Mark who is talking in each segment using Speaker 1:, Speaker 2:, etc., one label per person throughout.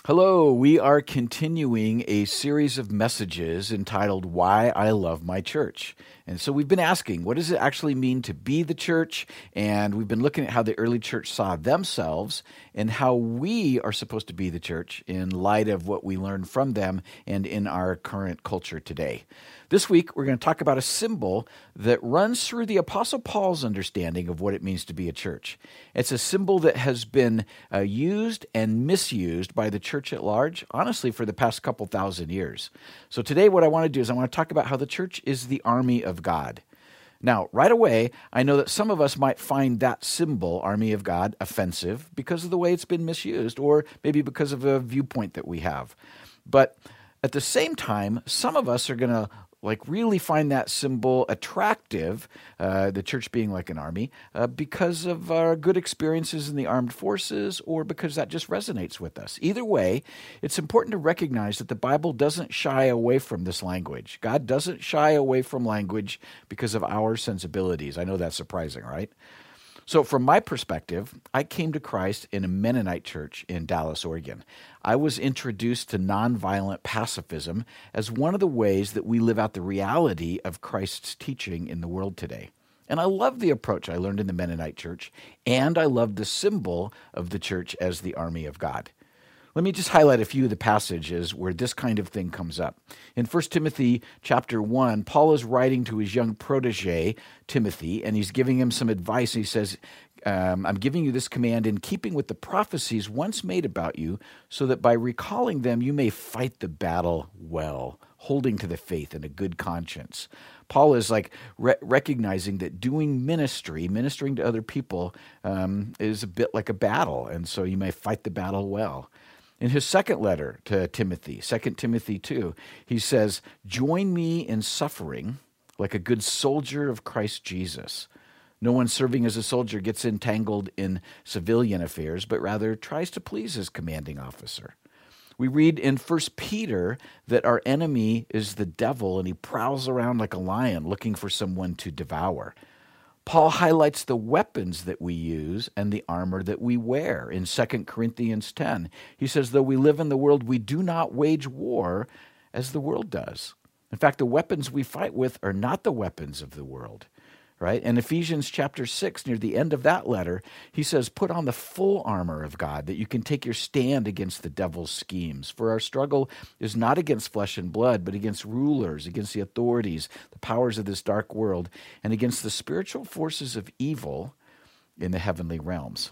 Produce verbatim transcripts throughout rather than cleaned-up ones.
Speaker 1: Hello, we are continuing a series of messages entitled Why I Love My Church. And so we've been asking, what does it actually mean to be the church? And we've been looking at how the early church saw themselves and how we are supposed to be the church in light of what we learned from them and in our current culture today. This week, we're going to talk about a symbol that runs through the Apostle Paul's understanding of what it means to be a church. It's a symbol that has been uh, used and misused by the church at large, honestly, for the past couple thousand years. So today, what I want to do is I want to talk about how the church is the army of God. Now, right away, I know that some of us might find that symbol, Army of God, offensive because of the way it's been misused, or maybe because of a viewpoint that we have. But at the same time, some of us are going to like really find that symbol attractive, uh, the church being like an army, uh, because of our good experiences in the armed forces or because that just resonates with us. Either way, it's important to recognize that the Bible doesn't shy away from this language. God doesn't shy away from language because of our sensibilities. I know that's surprising, right? So from my perspective, I came to Christ in a Mennonite church in Dallas, Oregon. I was introduced to nonviolent pacifism as one of the ways that we live out the reality of Christ's teaching in the world today. And I love the approach I learned in the Mennonite church, and I love the symbol of the church as the army of God. Let me just highlight a few of the passages where this kind of thing comes up. In First Timothy chapter one, Paul is writing to his young protege, Timothy, and he's giving him some advice. He says, um, I'm giving you this command in keeping with the prophecies once made about you, so that by recalling them you may fight the battle well, holding to the faith and a good conscience. Paul is like re- recognizing that doing ministry, ministering to other people, um, is a bit like a battle, and so you may fight the battle well. In his second letter to Timothy, Second Timothy two, he says, join me in suffering like a good soldier of Christ Jesus. No one serving as a soldier gets entangled in civilian affairs, but rather tries to please his commanding officer. We read in First Peter that our enemy is the devil, and he prowls around like a lion looking for someone to devour. Paul highlights the weapons that we use and the armor that we wear in Second Corinthians ten. He says, though we live in the world, we do not wage war as the world does. In fact, the weapons we fight with are not the weapons of the world, right? In Ephesians chapter six, near the end of that letter, he says, put on the full armor of God that you can take your stand against the devil's schemes. For our struggle is not against flesh and blood, but against rulers, against the authorities, the powers of this dark world, and against the spiritual forces of evil in the heavenly realms.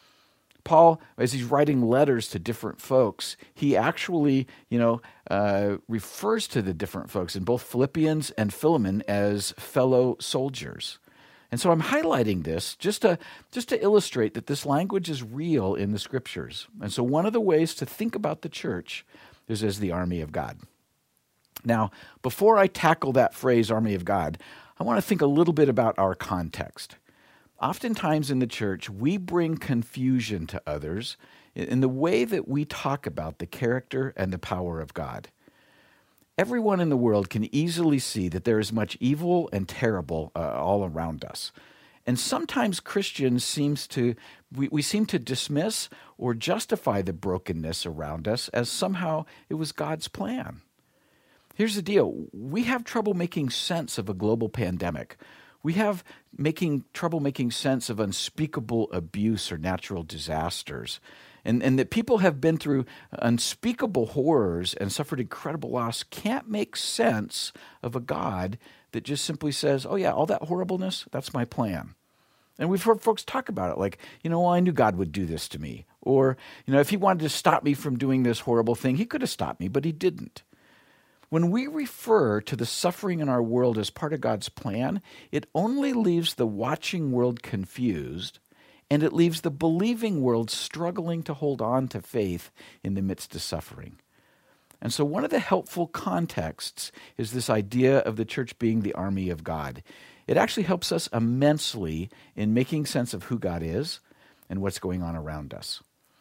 Speaker 1: Paul, as he's writing letters to different folks, he actually, you know, uh, refers to the different folks in both Philippians and Philemon as fellow soldiers. And so I'm highlighting this just to, just to illustrate that this language is real in the Scriptures. And so one of the ways to think about the church is as the army of God. Now, before I tackle that phrase, army of God, I want to think a little bit about our context. Oftentimes in the church, we bring confusion to others in the way that we talk about the character and the power of God. Everyone in the world can easily see that there is much evil and terrible uh, all around us. And sometimes Christians seems to, we, we seem to dismiss or justify the brokenness around us as somehow it was God's plan. Here's the deal. We have trouble making sense of a global pandemic. We have making trouble making sense of unspeakable abuse or natural disasters, and, and that people have been through unspeakable horrors and suffered incredible loss can't make sense of a God that just simply says, oh yeah, all that horribleness, that's my plan. And we've heard folks talk about it like, you know, well, I knew God would do this to me. Or, you know, if he wanted to stop me from doing this horrible thing, he could have stopped me, but he didn't. When we refer to the suffering in our world as part of God's plan, it only leaves the watching world confused, and it leaves the believing world struggling to hold on to faith in the midst of suffering. And so one of the helpful contexts is this idea of the church being the army of God. It actually helps us immensely in making sense of who God is and what's going on around us.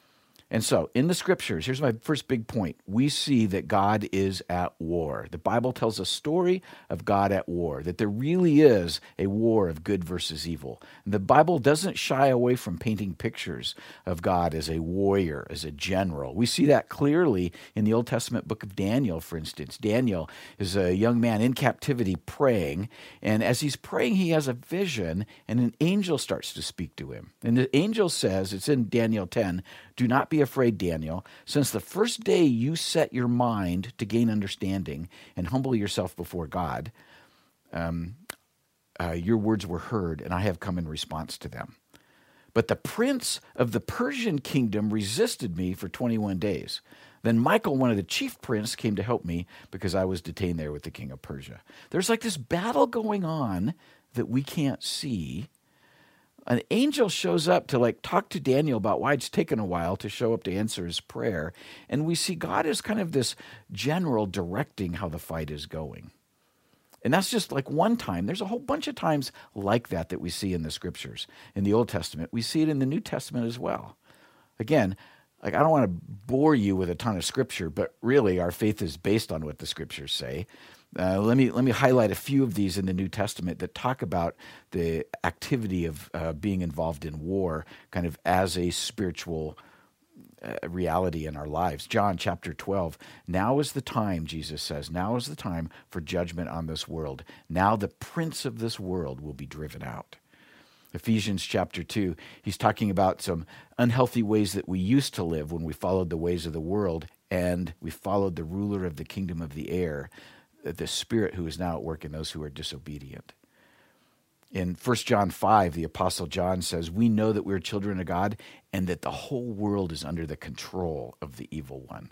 Speaker 1: And so, in the scriptures, here's my first big point. We see that God is at war. The Bible tells a story of God at war, that there really is a war of good versus evil. And the Bible doesn't shy away from painting pictures of God as a warrior, as a general. We see that clearly in the Old Testament book of Daniel, for instance. Daniel is a young man in captivity praying, and as he's praying, he has a vision, and an angel starts to speak to him. And the angel says, it's in Daniel ten, "Do not be afraid, Daniel. Since the first day you set your mind to gain understanding and humble yourself before God, um, uh, your words were heard, and I have come in response to them. But the prince of the Persian kingdom resisted me for twenty-one days. Then Michael, one of the chief princes, came to help me because I was detained there with the king of Persia." There's like this battle going on that we can't see. An angel shows up to like talk to Daniel about why it's taken a while to show up to answer his prayer. And we see God as kind of this general directing how the fight is going. And that's just like one time. There's a whole bunch of times like that that we see in the scriptures. In the Old Testament, we see it in the New Testament as well. Again, like I don't want to bore you with a ton of scripture, but really our faith is based on what the scriptures say. Uh, let me let me highlight a few of these in the New Testament that talk about the activity of uh, being involved in war, kind of as a spiritual uh, reality in our lives. John chapter twelve. "Now is the time," Jesus says, "now is the time for judgment on this world. Now the prince of this world will be driven out." Ephesians chapter two, he's talking about some unhealthy ways that we used to live when we followed the ways of the world, and we followed the ruler of the kingdom of the air, the Spirit who is now at work in those who are disobedient. In First John five, the Apostle John says, "We know that we're children of God and that the whole world is under the control of the evil one."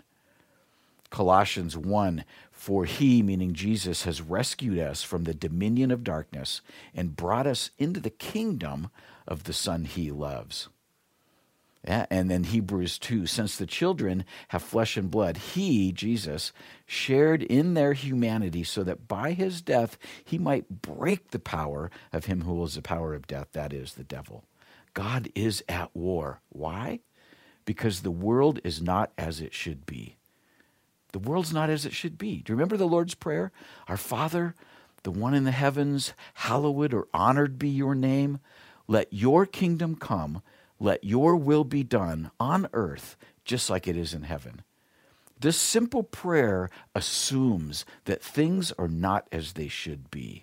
Speaker 1: Colossians one, "For he," meaning Jesus, "has rescued us from the dominion of darkness and brought us into the kingdom of the Son he loves." Yeah, and then Hebrews two, "Since the children have flesh and blood, he," Jesus, "shared in their humanity so that by his death he might break the power of him who holds the power of death, that is, the devil." God is at war. Why? Because the world is not as it should be. The world's not as it should be. Do you remember the Lord's Prayer? "Our Father, the one in the heavens, hallowed or honored be your name. Let your kingdom come. Let your will be done on earth just like it is in heaven." This simple prayer assumes that things are not as they should be.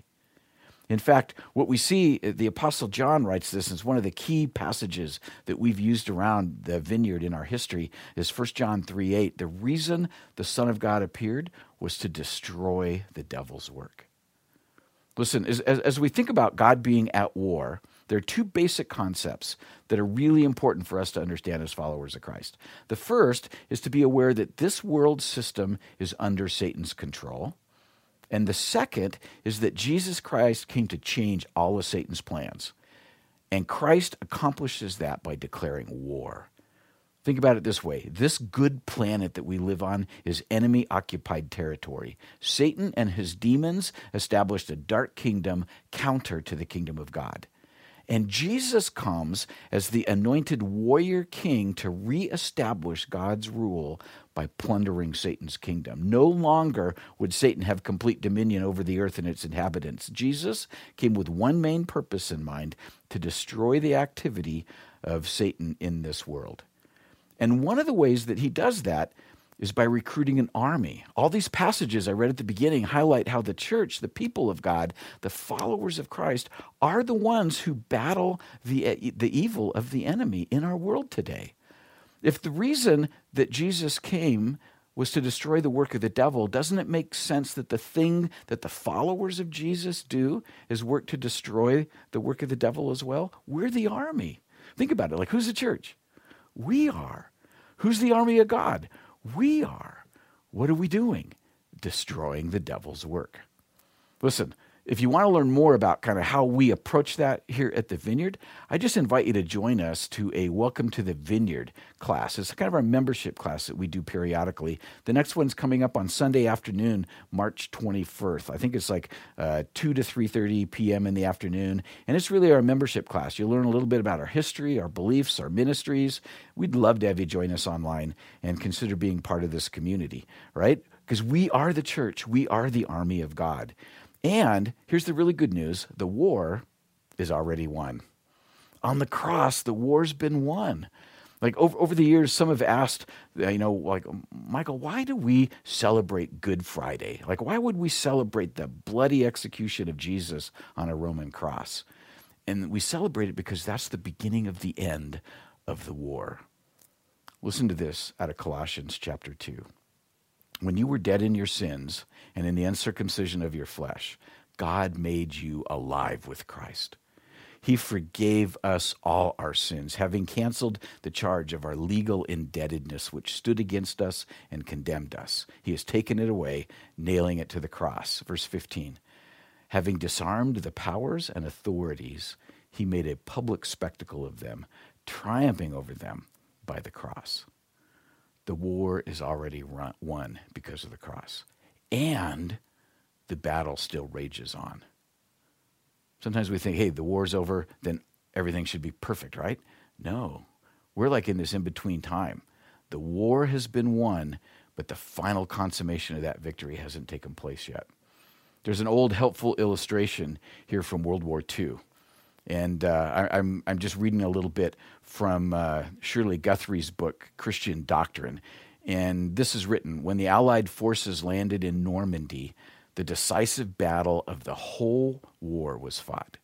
Speaker 1: In fact, what we see, the Apostle John writes this, and it's one of the key passages that we've used around the vineyard in our history, is First John three eight. "The reason the Son of God appeared was to destroy the devil's work." Listen, as, as, as we think about God being at war, there are two basic concepts that are really important for us to understand as followers of Christ. The first is to be aware that this world system is under Satan's control. And the second is that Jesus Christ came to change all of Satan's plans. And Christ accomplishes that by declaring war. Think about it this way. This good planet that we live on is enemy-occupied territory. Satan and his demons established a dark kingdom counter to the kingdom of God. And Jesus comes as the anointed warrior king to reestablish God's rule by plundering Satan's kingdom. No longer would Satan have complete dominion over the earth and its inhabitants. Jesus came with one main purpose in mind: to destroy the activity of Satan in this world. And one of the ways that he does that is by recruiting an army. All these passages I read at the beginning highlight how the church, the people of God, the followers of Christ, are the ones who battle the, the evil of the enemy in our world today. If the reason that Jesus came was to destroy the work of the devil, doesn't it make sense that the thing that the followers of Jesus do is work to destroy the work of the devil as well? We're the army. Think about it. Like, who's the church? We are. Who's the army of God? We are. What are we doing? Destroying the devil's work. Listen, If you want to learn more about kind of how we approach that here at the Vineyard, I just invite you to join us to a Welcome to the Vineyard class. It's kind of our membership class that we do periodically. The next one's coming up on Sunday afternoon, March twenty-first. I think it's like uh, two to three thirty p.m. in the afternoon, and it's really our membership class. You'll learn a little bit about our history, our beliefs, our ministries. We'd love to have you join us online and consider being part of this community, right? Because we are the church. We are the army of God. And here's the really good news. The war is already won. On the cross, the war's been won. Like over, over the years, some have asked, you know, like, Michael, why do we celebrate Good Friday? Like, why would we celebrate the bloody execution of Jesus on a Roman cross? And we celebrate it because that's the beginning of the end of the war. Listen to this out of Colossians chapter two. When you were dead in your sins and in the uncircumcision of your flesh, God made you alive with Christ. He forgave us all our sins, having canceled the charge of our legal indebtedness, which stood against us and condemned us. He has taken it away, nailing it to the cross. Verse fifteen, having disarmed the powers and authorities, he made a public spectacle of them, triumphing over them by the cross. The war is already run, won because of the cross. And the battle still rages on. Sometimes we think, hey, the war's over, then everything should be perfect, right? No. We're like in this in-between time. The war has been won, but the final consummation of that victory hasn't taken place yet. There's an old helpful illustration here from World War Two. And uh, I, I'm I'm just reading a little bit from uh, Shirley Guthrie's book, Christian Doctrine. And this is written, when the Allied forces landed in Normandy, the decisive battle of the whole war was fought.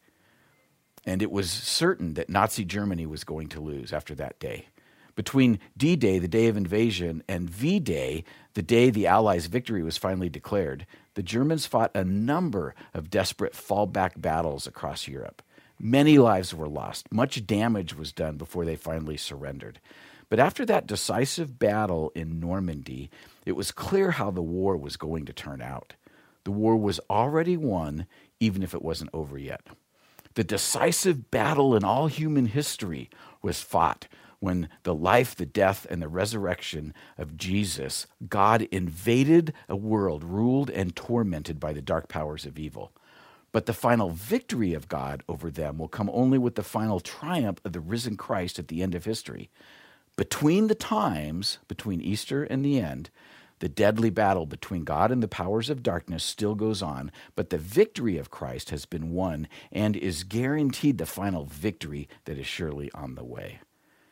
Speaker 1: And it was certain that Nazi Germany was going to lose after that day. Between D-Day, the day of invasion, and V-Day, the day the Allies' victory was finally declared, the Germans fought a number of desperate fallback battles across Europe. Many lives were lost. Much damage was done before they finally surrendered. But after that decisive battle in Normandy, it was clear how the war was going to turn out. The war was already won, even if it wasn't over yet. The decisive battle in all human history was fought when the life, the death, and the resurrection of Jesus, God invaded a world ruled and tormented by the dark powers of evil. But the final victory of God over them will come only with the final triumph of the risen Christ at the end of history. Between the times, between Easter and the end, the deadly battle between God and the powers of darkness still goes on, but the victory of Christ has been won and is guaranteed the final victory that is surely on the way.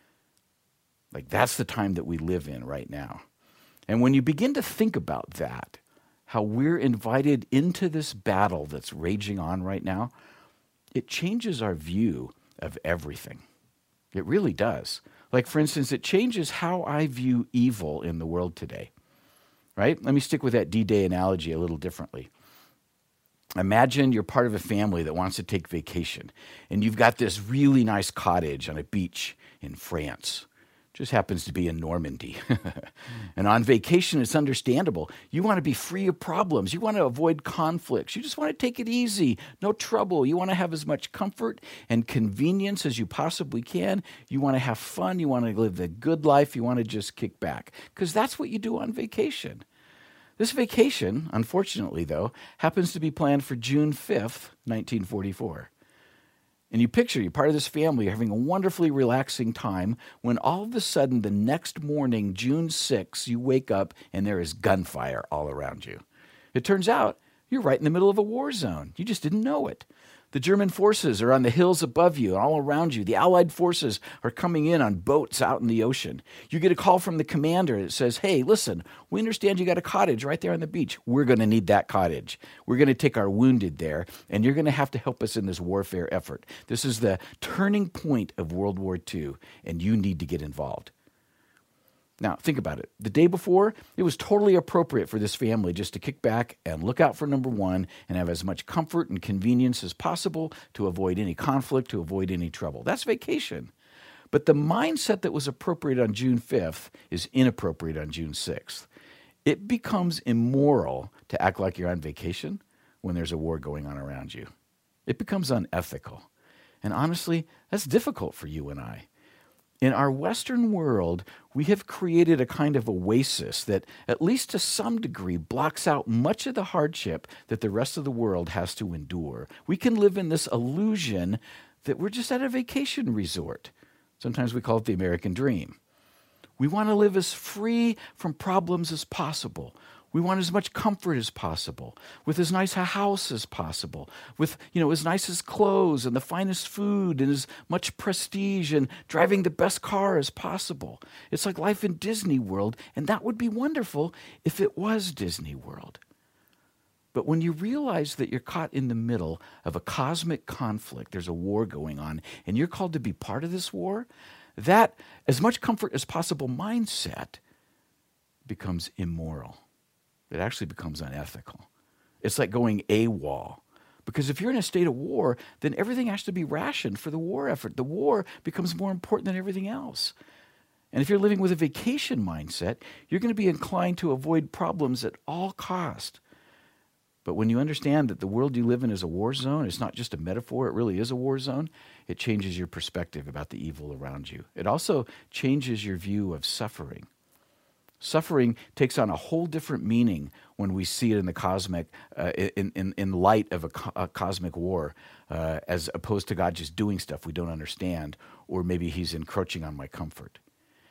Speaker 1: Like, that's the time that we live in right now. And when you begin to think about that, how we're invited into this battle that's raging on right now, it changes our view of everything. It really does. Like, for instance, it changes how I view evil in the world today, right? Let me stick with that D-Day analogy a little differently. Imagine you're part of a family that wants to take vacation, and you've got this really nice cottage on a beach in France. Just happens to be in Normandy. And on vacation, it's understandable. You want to be free of problems. You want to avoid conflicts. You just want to take it easy, no trouble. You want to have as much comfort and convenience as you possibly can. You want to have fun. You want to live the good life. You want to just kick back, because that's what you do on vacation. This vacation, unfortunately, though, happens to be planned for June fifth, nineteen forty-four. And you picture, you're part of this family, you're having a wonderfully relaxing time, when all of a sudden, the next morning, June sixth, you wake up and there is gunfire all around you. It turns out you're right in the middle of a war zone. You just didn't know it. The German forces are on the hills above you and all around you. The Allied forces are coming in on boats out in the ocean. You get a call from the commander that says, hey, listen, we understand you got a cottage right there on the beach. We're going to need that cottage. We're going to take our wounded there, and you're going to have to help us in this warfare effort. This is the turning point of World War Two, and you need to get involved. Now, think about it. The day before, it was totally appropriate for this family just to kick back and look out for number one and have as much comfort and convenience as possible to avoid any conflict, to avoid any trouble. That's vacation. But the mindset that was appropriate on June fifth is inappropriate on June sixth. It becomes immoral to act like you're on vacation when there's a war going on around you. It becomes unethical. And honestly, that's difficult for you and I. In our Western world, we have created a kind of oasis that, at least to some degree, blocks out much of the hardship that the rest of the world has to endure. We can live in this illusion that we're just at a vacation resort. Sometimes we call it the American dream. We want to live as free from problems as possible. We want as much comfort as possible, with as nice a house as possible, with, you know, as nice as clothes and the finest food and as much prestige and driving the best car as possible. It's like life in Disney World, and that would be wonderful if it was Disney World. But when you realize that you're caught in the middle of a cosmic conflict, there's a war going on, and you're called to be part of this war, that as much comfort as possible mindset becomes immoral. It actually becomes unethical. It's like going AWOL. Because if you're in a state of war, then everything has to be rationed for the war effort. The war becomes more important than everything else. And if you're living with a vacation mindset, you're going to be inclined to avoid problems at all cost. But when you understand that the world you live in is a war zone, it's not just a metaphor, it really is a war zone, it changes your perspective about the evil around you. It also changes your view of suffering. Suffering takes on a whole different meaning when we see it in the cosmic, uh, in, in, in light of a, co- a cosmic war, uh, as opposed to God just doing stuff we don't understand, or maybe he's encroaching on my comfort.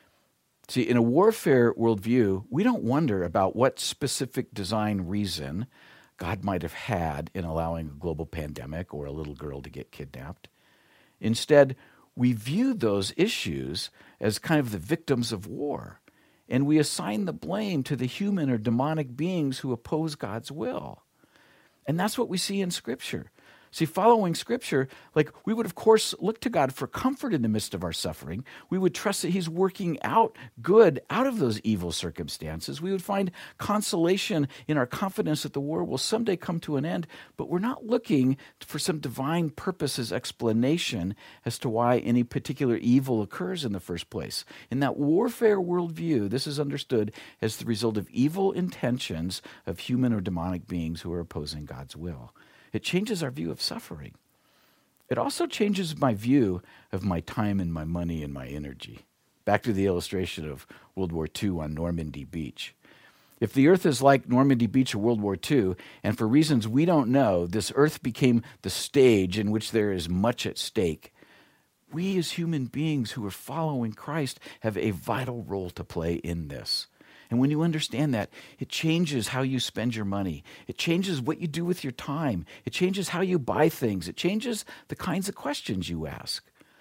Speaker 1: See, in a warfare worldview, we don't wonder about what specific design reason God might have had in allowing a global pandemic or a little girl to get kidnapped. Instead, we view those issues as kind of the victims of war. And we assign the blame to the human or demonic beings who oppose God's will. And that's what we see in Scripture. See, following Scripture, like we would, of course, look to God for comfort in the midst of our suffering. We would trust that he's working out good out of those evil circumstances. We would find consolation in our confidence that the war will someday come to an end. But we're not looking for some divine purposes explanation as to why any particular evil occurs in the first place. In that warfare worldview, this is understood as the result of evil intentions of human or demonic beings who are opposing God's will. It changes our view of suffering. It also changes my view of my time and my money and my energy. Back to the illustration of World War Two on Normandy Beach. If the earth is like Normandy Beach or World War Two, and for reasons we don't know, this earth became the stage in which there is much at stake, we as human beings who are following Christ have a vital role to play in this. And when you understand that, it changes how you spend your money. It changes what you do with your time. It changes how you buy things. It changes the kinds of questions you ask.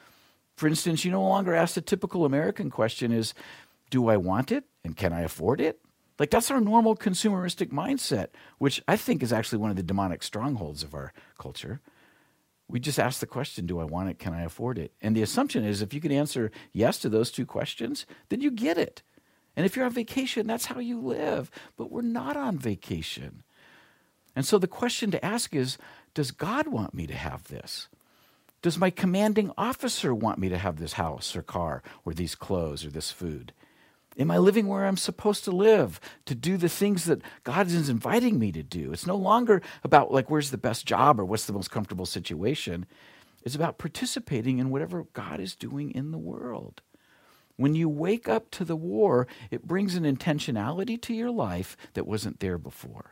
Speaker 1: For instance, you no longer ask the typical American question is, do I want it and can I afford it? Like that's our normal consumeristic mindset, which I think is actually one of the demonic strongholds of our culture. We just ask the question, do I want it, can I afford it? And the assumption is if you can answer yes to those two questions, then you get it. And if you're on vacation, that's how you live. But we're not on vacation. And so the question to ask is, does God want me to have this? Does my commanding officer want me to have this house or car or these clothes or this food? Am I living where I'm supposed to live, to do the things that God is inviting me to do? It's no longer about like where's the best job or what's the most comfortable situation. It's about participating in whatever God is doing in the world. When you wake up to the war, it brings an intentionality to your life that wasn't there before.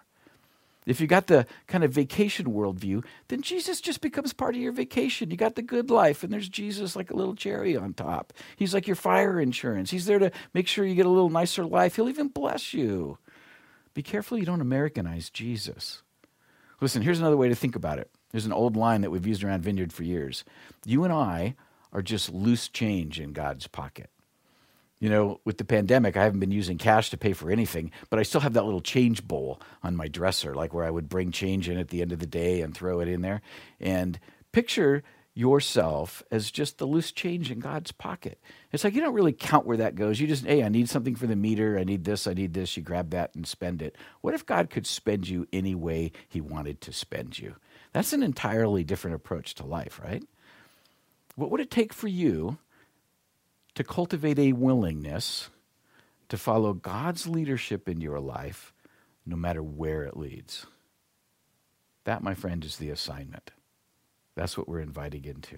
Speaker 1: If you got the kind of vacation worldview, then Jesus just becomes part of your vacation. You got the good life, and there's Jesus like a little cherry on top. He's like your fire insurance. He's there to make sure you get a little nicer life. He'll even bless you. Be careful you don't Americanize Jesus. Listen, here's another way to think about it. There's an old line that we've used around Vineyard for years. You and I are just loose change in God's pocket. You know, with the pandemic, I haven't been using cash to pay for anything, but I still have that little change bowl on my dresser, like where I would bring change in at the end of the day and throw it in there. And picture yourself as just the loose change in God's pocket. It's like you don't really count where that goes. You just, hey, I need something for the meter. I need this. I need this. You grab that and spend it. What if God could spend you any way he wanted to spend you? That's an entirely different approach to life, right? What would it take for you to cultivate a willingness to follow God's leadership in your life, no matter where it leads? That, my friend, is the assignment. That's what we're inviting into.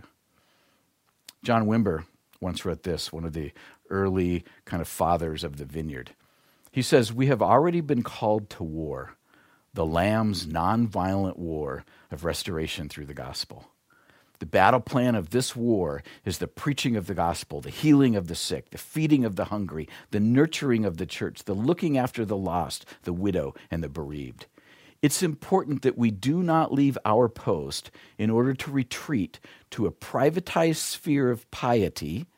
Speaker 1: John Wimber once wrote this, one of the early kind of fathers of the vineyard. He says, "We have already been called to war, the Lamb's nonviolent war of restoration through the gospel. The battle plan of this war is the preaching of the gospel, the healing of the sick, the feeding of the hungry, the nurturing of the church, the looking after the lost, the widow, and the bereaved. It's important that we do not leave our post in order to retreat to a privatized sphere of piety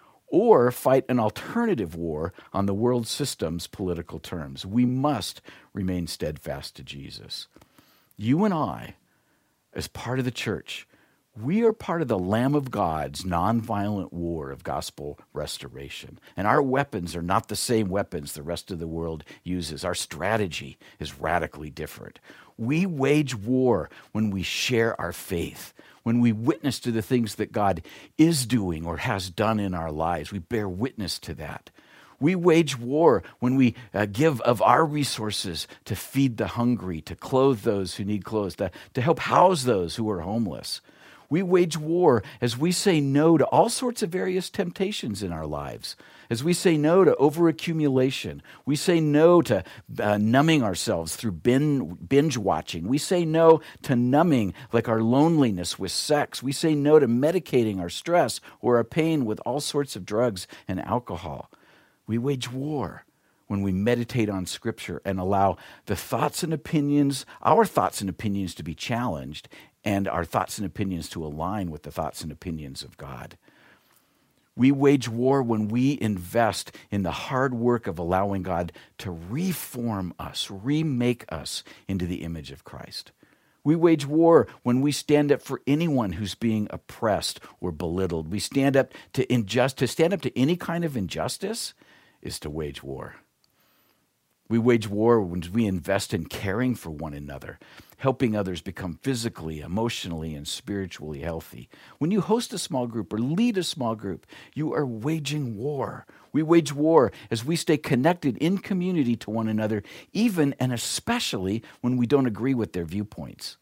Speaker 1: or fight an alternative war on the world system's political terms. We must remain steadfast to Jesus. You and I, as part of the church, we are part of the Lamb of God's nonviolent war of gospel restoration. And our weapons are not the same weapons the rest of the world uses. Our strategy is radically different. We wage war when we share our faith, when we witness to the things that God is doing or has done in our lives. We bear witness to that. We wage war when we uh, give of our resources to feed the hungry, to clothe those who need clothes, to, to help house those who are homeless. We wage war as we say no to all sorts of various temptations in our lives. As we say no to overaccumulation. We say no to uh, numbing ourselves through bin, binge watching. We say no to numbing like our loneliness with sex. We say no to medicating our stress or our pain with all sorts of drugs and alcohol. We wage war when we meditate on Scripture and allow the thoughts and opinions, our thoughts and opinions to be challenged, and our thoughts and opinions to align with the thoughts and opinions of God. We wage war when we invest in the hard work of allowing God to reform us, remake us into the image of Christ. We wage war when we stand up for anyone who's being oppressed or belittled. We stand up to injust, to stand up to any kind of injustice is to wage war. We wage war when we invest in caring for one another, helping others become physically, emotionally, and spiritually healthy. When you host a small group or lead a small group, you are waging war. We wage war as we stay connected in community to one another, even and especially when we don't agree with their viewpoints.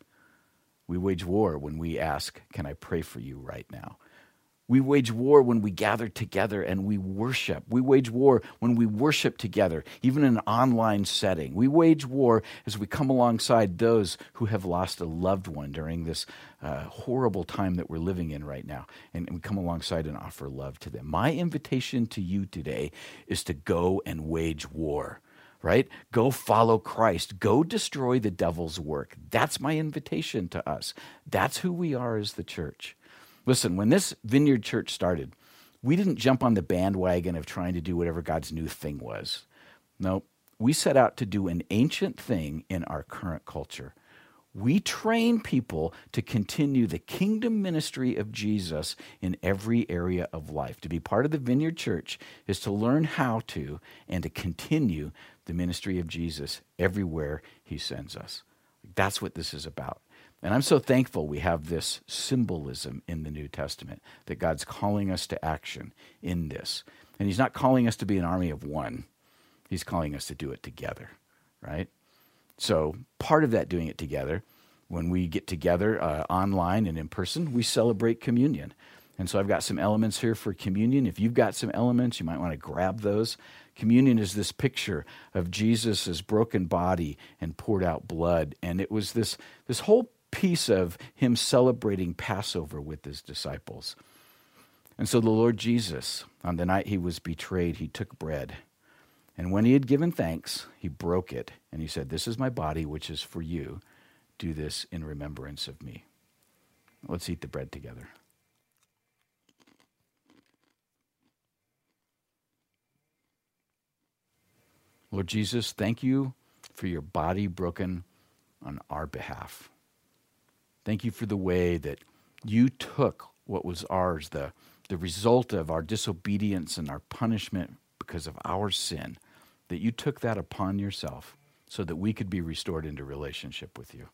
Speaker 1: We wage war when we ask, "Can I pray for you right now?" We wage war when we gather together and we worship. We wage war when we worship together, even in an online setting. We wage war as we come alongside those who have lost a loved one during this uh, horrible time that we're living in right now. And, and we come alongside and offer love to them. My invitation to you today is to go and wage war. Right? Go follow Christ. Go destroy the devil's work. That's my invitation to us. That's who we are as the church. Listen, when this Vineyard Church started, we didn't jump on the bandwagon of trying to do whatever God's new thing was. No, we set out to do an ancient thing in our current culture. We train people to continue the kingdom ministry of Jesus in every area of life. To be part of the Vineyard Church is to learn how to and to continue the ministry of Jesus everywhere he sends us. That's what this is about. And I'm so thankful we have this symbolism in the New Testament, that God's calling us to action in this. And he's not calling us to be an army of one. He's calling us to do it together, right? So part of that doing it together, when we get together uh, online and in person, we celebrate communion. And so I've got some elements here for communion. If you've got some elements, you might want to grab those. Communion is this picture of Jesus' broken body and poured out blood. And it was this, this whole piece of him celebrating Passover with his disciples. And so the Lord Jesus, on the night he was betrayed, he took bread. And when he had given thanks, he broke it. And he said, "This is my body, which is for you. Do this in remembrance of me." Let's eat the bread together. Lord Jesus, thank you for your body broken on our behalf. Thank you for the way that you took what was ours, the, the result of our disobedience and our punishment because of our sin, that you took that upon yourself so that we could be restored into relationship with you.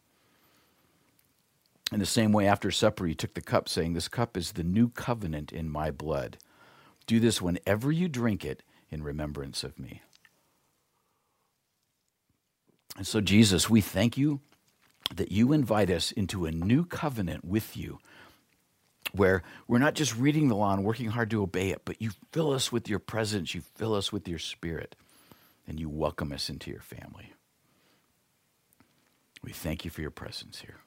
Speaker 1: In the same way, after supper, you took the cup, saying, "This cup is the new covenant in my blood. Do this whenever you drink it in remembrance of me." And so, Jesus, we thank you that you invite us into a new covenant with you, where we're not just reading the law and working hard to obey it, but you fill us with your presence, you fill us with your Spirit, and you welcome us into your family. We thank you for your presence here.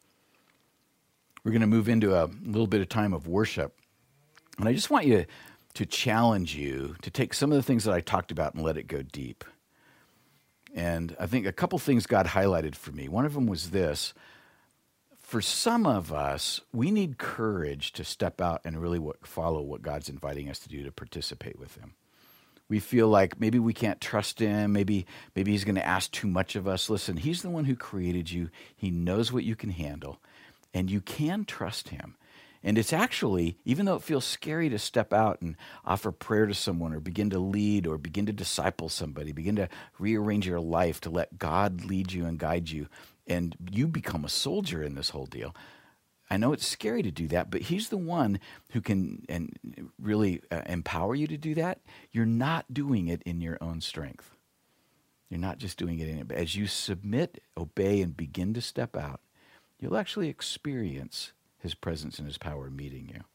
Speaker 1: We're going to move into a little bit of time of worship, and I just want you to challenge you to take some of the things that I talked about and let it go deep. And I think a couple things God highlighted for me. One of them was this. For some of us, we need courage to step out and really what, follow what God's inviting us to do, to participate with him. We feel like maybe we can't trust him. Maybe, maybe he's going to ask too much of us. Listen, he's the one who created you. He knows what you can handle, and you can trust him. And it's actually, even though it feels scary to step out and offer prayer to someone or begin to lead or begin to disciple somebody, begin to rearrange your life to let God lead you and guide you, and you become a soldier in this whole deal. I know it's scary to do that, but he's the one who can and really uh, empower you to do that. You're not doing it in your own strength. You're not just doing it in it. But as you submit, obey, and begin to step out, you'll actually experience his presence and his power meeting you.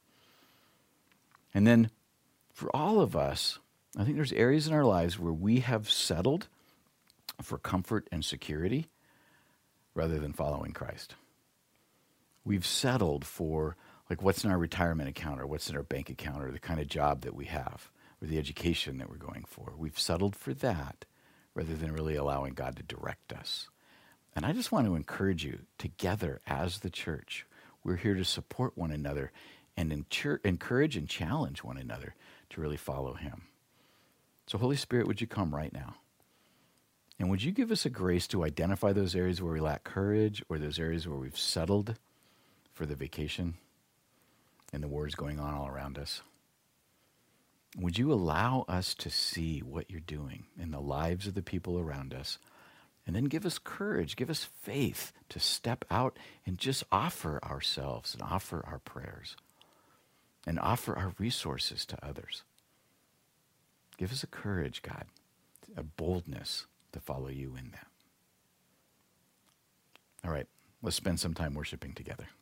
Speaker 1: And then for all of us, I think there's areas in our lives where we have settled for comfort and security rather than following Christ. We've settled for like what's in our retirement account or what's in our bank account or the kind of job that we have or the education that we're going for. We've settled for that rather than really allowing God to direct us. And I just want to encourage you, together as the church, we're here to support one another and encourage and challenge one another to really follow him. So Holy Spirit, would you come right now? And would you give us a grace to identify those areas where we lack courage or those areas where we've settled for the vacation and the wars going on all around us? Would you allow us to see what you're doing in the lives of the people around us? And then give us courage, give us faith to step out and just offer ourselves and offer our prayers and offer our resources to others. Give us a courage, God, a boldness to follow you in that. All right, let's spend some time worshiping together.